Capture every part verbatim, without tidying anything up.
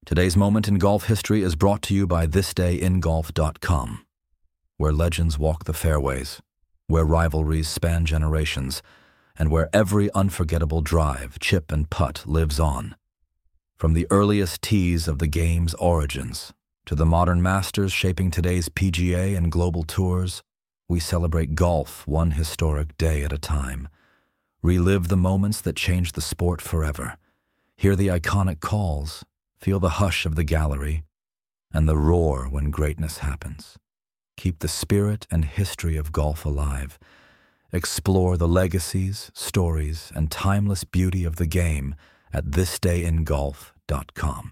Today's moment in golf history is brought to you by this day in golf dot com, where legends walk the fairways, where rivalries span generations, and where every unforgettable drive, chip, and putt lives on. From the earliest tees of the game's origins to the modern masters shaping today's P G A and global tours, we celebrate golf one historic day at a time. Relive the moments that changed the sport forever. Hear the iconic calls, feel the hush of the gallery, and the roar when greatness happens. Keep the spirit and history of golf alive. Explore the legacies, stories, and timeless beauty of the game at this day in golf dot com.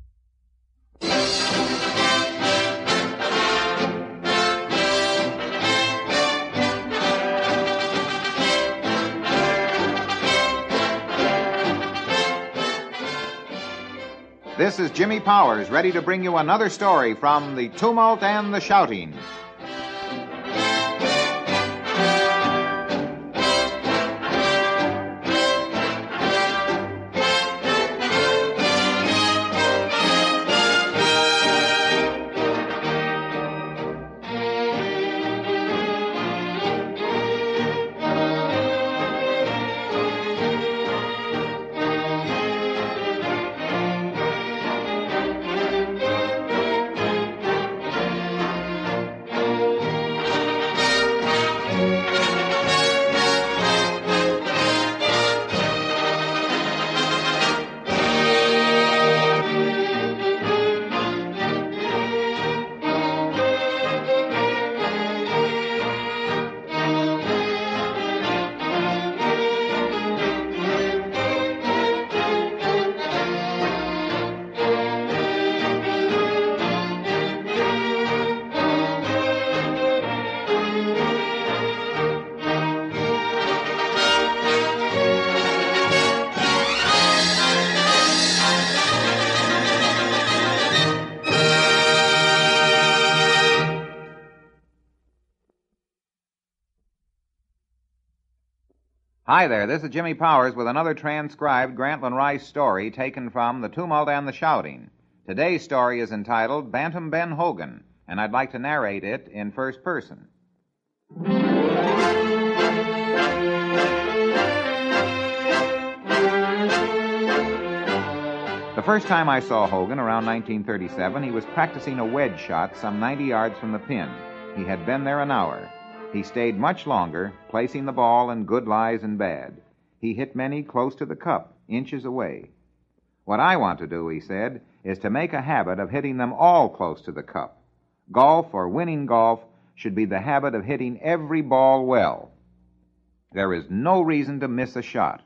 This is Jimmy Powers, ready to bring you another story from The Tumult and the Shouting. Hi there, this is Jimmy Powers with another transcribed Grantland Rice story taken from The Tumult and the Shouting. Today's story is entitled Bantam Ben Hogan, and I'd like to narrate it in first person. The first time I saw Hogan, around nineteen thirty-seven, he was practicing a wedge shot some ninety yards from the pin. He had been there an hour. He stayed much longer, placing the ball in good lies and bad. He hit many close to the cup, inches away. What I want to do, he said, is to make a habit of hitting them all close to the cup. Golf, or winning golf, should be the habit of hitting every ball well. There is no reason to miss a shot.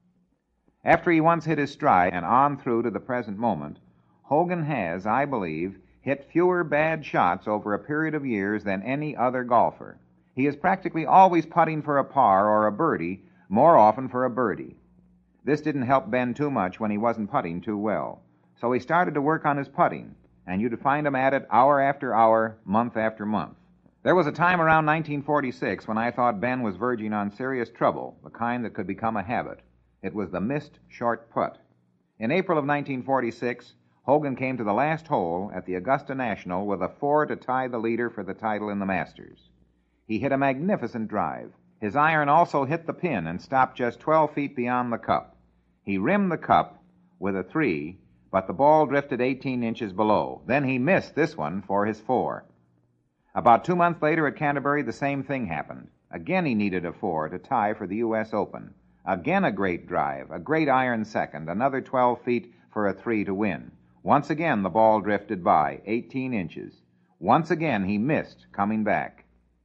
After he once hit his stride and on through to the present moment, Hogan has, I believe, hit fewer bad shots over a period of years than any other golfer. He is practically always putting for a par or a birdie, more often for a birdie. This didn't help Ben too much when he wasn't putting too well. So he started to work on his putting, and you'd find him at it hour after hour, month after month. There was a time around nineteen forty-six when I thought Ben was verging on serious trouble, the kind that could become a habit. It was the missed short putt. In April of nineteen forty-six, Hogan came to the last hole at the Augusta National with a four to tie the leader for the title in the Masters. He hit a magnificent drive. His iron also hit the pin and stopped just twelve feet beyond the cup. He rimmed the cup with a three, but the ball drifted eighteen inches below. Then he missed this one for his four. About two months later at Canterbury, the same thing happened. Again he needed a four to tie for the U S Open. Again a great drive, a great iron second, another twelve feet for a three to win. Once again the ball drifted by, eighteen inches. Once again he missed, coming back.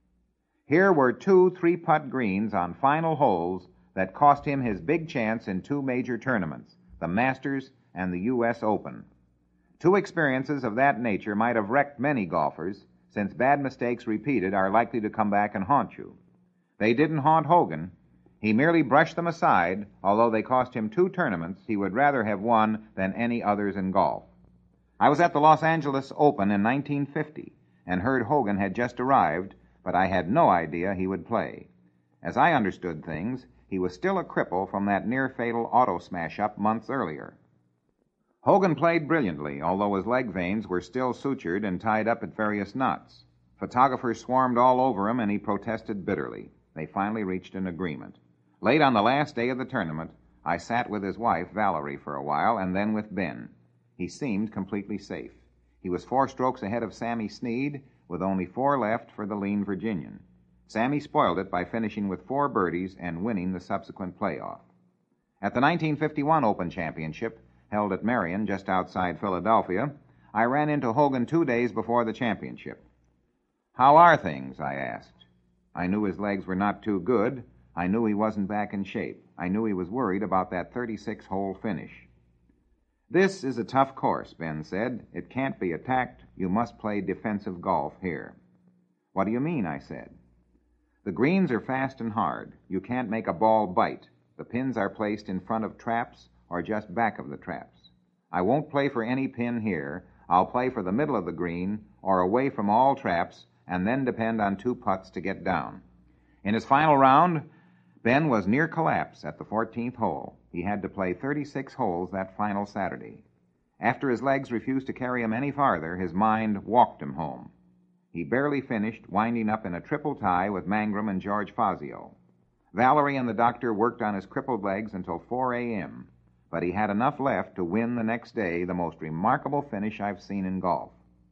Here were two three-putt greens on final holes that cost him his big chance in two major tournaments, the Masters and the U S Open. Two experiences of that nature might have wrecked many golfers, since bad mistakes repeated are likely to come back and haunt you. They didn't haunt Hogan. He merely brushed them aside, although they cost him two tournaments he would rather have won than any others in golf. I was at the Los Angeles Open in nineteen fifty and heard Hogan had just arrived, but I had no idea he would play. As I understood things, he was still a cripple from that near-fatal auto smash-up months earlier. Hogan played brilliantly, although his leg veins were still sutured and tied up at various knots. Photographers swarmed all over him, and he protested bitterly. They finally reached an agreement. Late on the last day of the tournament, I sat with his wife, Valerie, for a while, and then with Ben. He seemed completely safe. He was four strokes ahead of Sammy Snead, with only four left for the lean Virginian. Sammy spoiled it by finishing with four birdies and winning the subsequent playoff. At the nineteen fifty-one Open Championship, held at Marion just outside Philadelphia, I ran into Hogan two days before the championship. "How are things?" I asked. I knew his legs were not too good. I knew he wasn't back in shape. I knew he was worried about that thirty-six hole finish. "This is a tough course," Ben said. "It can't be attacked. You must play defensive golf here." "What do you mean?" I said. "The greens are fast and hard. You can't make a ball bite. The pins are placed in front of traps or just back of the traps. I won't play for any pin here. I'll play for the middle of the green or away from all traps and then depend on two putts to get down." In his final round, Ben was near collapse at the fourteenth hole. He had to play thirty-six holes that final Saturday. After his legs refused to carry him any farther, his mind walked him home. He barely finished, winding up in a triple tie with Mangrum and George Fazio. Valerie and the doctor worked on his crippled legs until four a.m., but he had enough left to win the next day, the most remarkable finish I've seen in golf.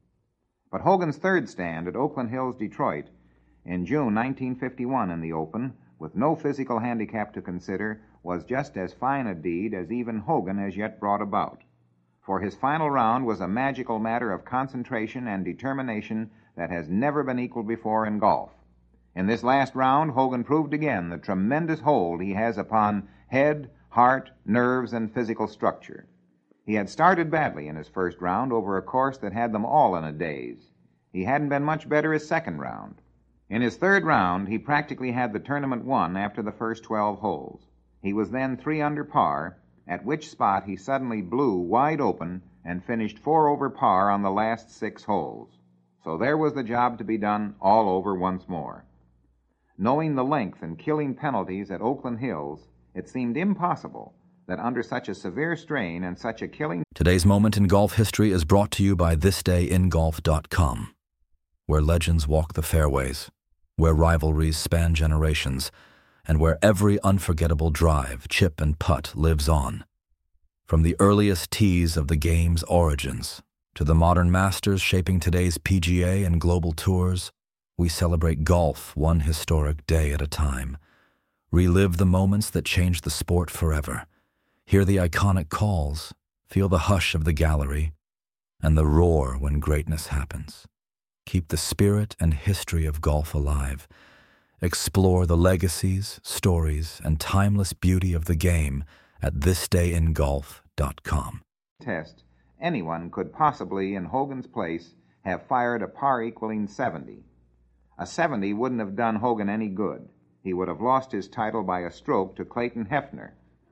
But Hogan's third stand at Oakland Hills, Detroit, in June nineteen fifty-one in the Open, with no physical handicap to consider, was just as fine a deed as even Hogan has yet brought about. For his final round was a magical matter of concentration and determination that has never been equaled before in golf. In this last round, Hogan proved again the tremendous hold he has upon head, heart, nerves, and physical structure. He had started badly in his first round over a course that had them all in a daze. He hadn't been much better his second round. In his third round, he practically had the tournament won after the first twelve holes. He was then three under par, at which spot he suddenly blew wide open and finished four over par on the last six holes. So there was the job to be done all over once more. Knowing the length and killing penalties at Oakland Hills, it seemed impossible that under such a severe strain and such a killing... Today's moment in golf history is brought to you by this day in golf dot com, where legends walk the fairways, where rivalries span generations, and where every unforgettable drive, chip, and putt lives on. From the earliest tees of the game's origins to the modern masters shaping today's P G A and global tours, we celebrate golf one historic day at a time. Relive the moments that changed the sport forever. Hear the iconic calls, feel the hush of the gallery, and the roar when greatness happens. Keep the spirit and history of golf alive. Explore the legacies, stories, and timeless beauty of the game at this day in golf dot com. Test, anyone could possibly, in Hogan's place, have fired a par equaling seventy. A seventy wouldn't have done Hogan any good. He would have lost his title by a stroke to Clayton Hefner.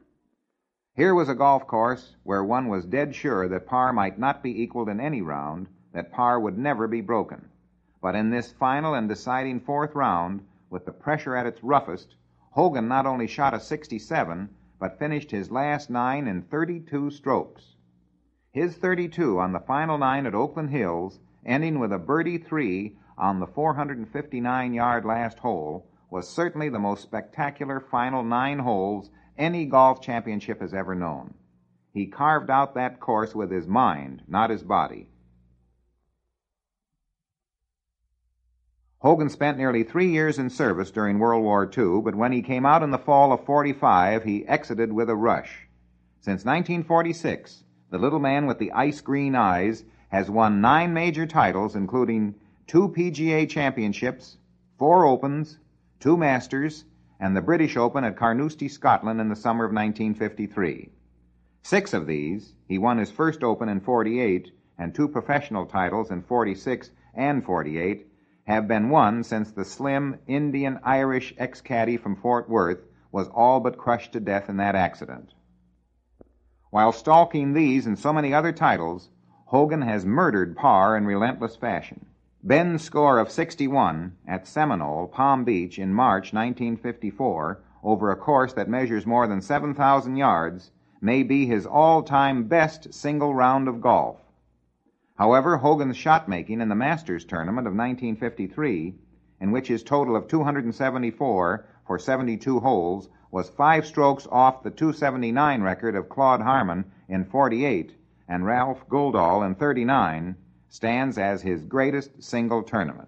Here was a golf course where one was dead sure that par might not be equaled in any round, that par would never be broken. But in this final and deciding fourth round, with the pressure at its roughest, Hogan not only shot a sixty-seven, but finished his last nine in thirty-two strokes. His thirty-two on the final nine at Oakland Hills, ending with a birdie three on the four hundred fifty-nine yard last hole, was certainly the most spectacular final nine holes any golf championship has ever known. He carved out that course with his mind, not his body. Hogan spent nearly three years in service during World War Two, but when he came out in the fall of forty-five, he exited with a rush. Since nineteen forty-six, the little man with the ice-green eyes has won nine major titles, including two P G A championships, four Opens, two Masters, and the British Open at Carnoustie, Scotland in the summer of nineteen fifty-three. Six of these, he won his first Open in forty-eight, and two professional titles in forty-six and forty-eight, have been won since the slim Indian-Irish ex-caddy from Fort Worth was all but crushed to death in that accident. While stalking these and so many other titles, Hogan has murdered par in relentless fashion. Ben's score of sixty-one at Seminole, Palm Beach, in March nineteen fifty-four, over a course that measures more than seven thousand yards, may be his all-time best single round of golf. However, Hogan's shot-making in the Masters tournament of nineteen fifty-three, in which his total of two hundred seventy-four for seventy-two holes was five strokes off the two seventy-nine record of Claude Harmon in forty-eight and Ralph Guldahl in thirty-nine, stands as his greatest single tournament.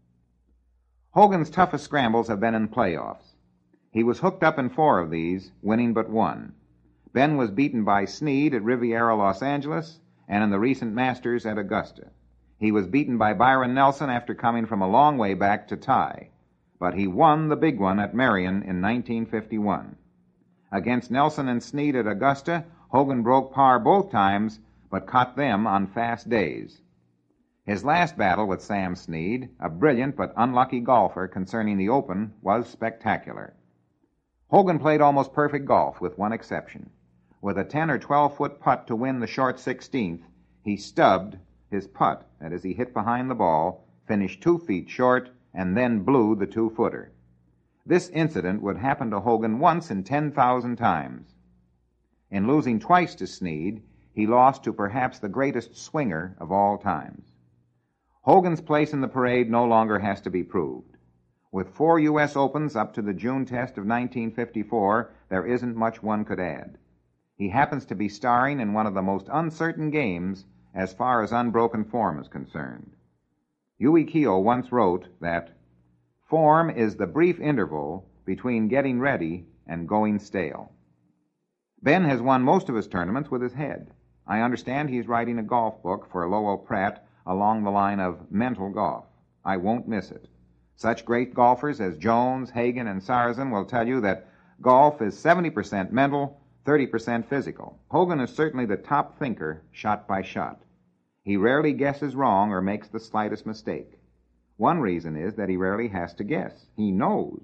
Hogan's toughest scrambles have been in playoffs. He was hooked up in four of these, winning but one. Ben was beaten by Snead at Riviera, Los Angeles, and in the recent Masters at Augusta. He was beaten by Byron Nelson after coming from a long way back to tie. But he won the big one at Marion in nineteen fifty-one. Against Nelson and Snead at Augusta, Hogan broke par both times, but caught them on fast days. His last battle with Sam Snead, a brilliant but unlucky golfer concerning the Open, was spectacular. Hogan played almost perfect golf, with one exception. With a ten or twelve foot putt to win the short sixteenth, he stubbed his putt, that is, he hit behind the ball, finished two feet short, and then blew the two-footer. This incident would happen to Hogan once in ten thousand times. In losing twice to Snead, he lost to perhaps the greatest swinger of all times. Hogan's place in the parade no longer has to be proved. With four U S Opens up to the June test of nineteen fifty-four, there isn't much one could add. He happens to be starring in one of the most uncertain games as far as unbroken form is concerned. Huey Keogh once wrote that form is the brief interval between getting ready and going stale. Ben has won most of his tournaments with his head. I understand he's writing a golf book for Lowell Pratt along the line of mental golf. I won't miss it. Such great golfers as Jones, Hagen, and Sarrazin will tell you that golf is seventy percent mental, thirty percent physical. Hogan is certainly the top thinker, shot by shot. He rarely guesses wrong or makes the slightest mistake. One reason is that he rarely has to guess. He knows.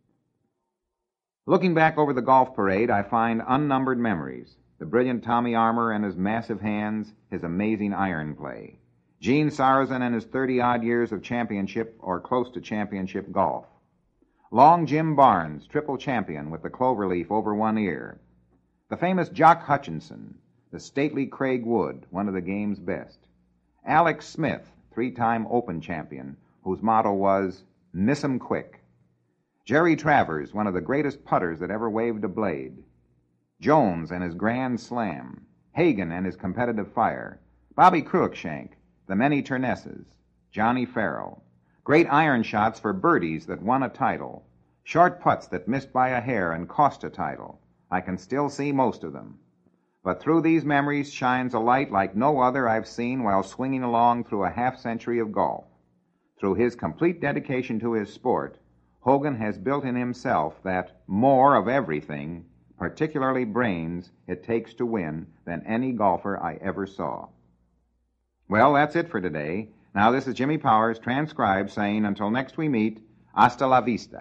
Looking back over the golf parade, I find unnumbered memories. The brilliant Tommy Armour and his massive hands, his amazing iron play. Gene Sarrazin and his thirty-odd years of championship or close to championship golf. Long Jim Barnes, triple champion with the cloverleaf over one ear. The famous Jock Hutchinson, the stately Craig Wood, one of the game's best. Alex Smith, three-time Open champion, whose motto was, miss 'em quick. Jerry Travers, one of the greatest putters that ever waved a blade. Jones and his grand slam. Hagen and his competitive fire. Bobby Cruikshank, the many Ternesses. Johnny Farrell. Great iron shots for birdies that won a title. Short putts that missed by a hair and cost a title. I can still see most of them. But through these memories shines a light like no other I've seen while swinging along through a half-century of golf. Through his complete dedication to his sport, Hogan has built in himself that more of everything, particularly brains, it takes to win than any golfer I ever saw. Well, that's it for today. Now this is Jimmy Powers, transcribed, saying until next we meet, hasta la vista.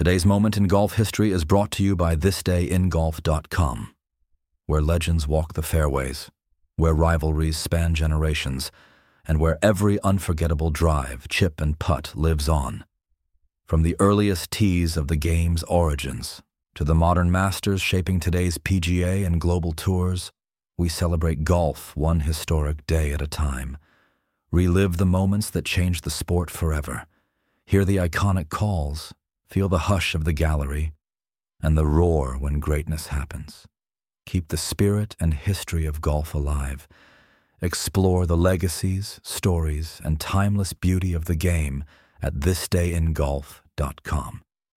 Today's moment in golf history is brought to you by this day in golf dot com, where legends walk the fairways, where rivalries span generations, and where every unforgettable drive, chip, and putt lives on. From the earliest tees of the game's origins to the modern masters shaping today's P G A and global tours, we celebrate golf one historic day at a time. Relive the moments that changed the sport forever. Hear the iconic calls, feel the hush of the gallery, and the roar when greatness happens. Keep the spirit and history of golf alive. Explore the legacies, stories, and timeless beauty of the game at this day in golf dot com.